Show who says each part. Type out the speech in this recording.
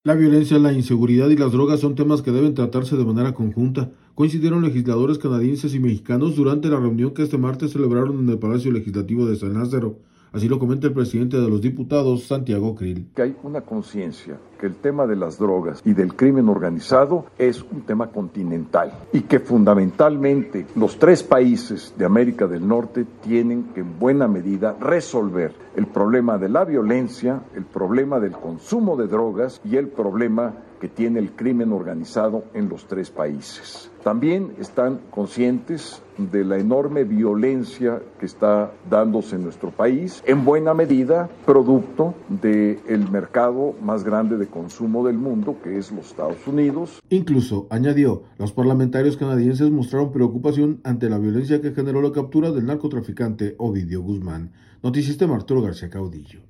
Speaker 1: La violencia, la inseguridad y las drogas son temas que deben tratarse de manera conjunta, coincidieron legisladores canadienses y mexicanos durante la reunión que este martes celebraron en el Palacio Legislativo de San Lázaro. Así lo comenta el presidente de los diputados, Santiago Krill.
Speaker 2: Que hay una conciencia que el tema de las drogas y del crimen organizado es un tema continental y que fundamentalmente los tres países de América del Norte tienen que en buena medida resolver el problema de la violencia, el problema del consumo de drogas y el problema que tiene el crimen organizado en los tres países. También están conscientes de la enorme violencia que está dándose en nuestro país, en buena medida producto del mercado más grande de consumo del mundo, que es los Estados Unidos.
Speaker 1: Incluso, añadió, los parlamentarios canadienses mostraron preocupación ante la violencia que generó la captura del narcotraficante Ovidio Guzmán. Noticista Arturo García Caudillo.